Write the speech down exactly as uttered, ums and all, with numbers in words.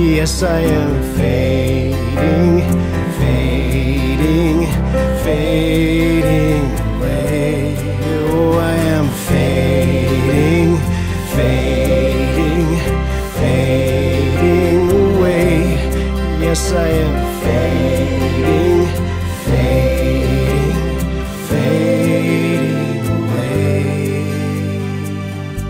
Yes, I am fading, fading, fading away. Oh, I am fading, fading, fading away. Yes, I am fading, fading.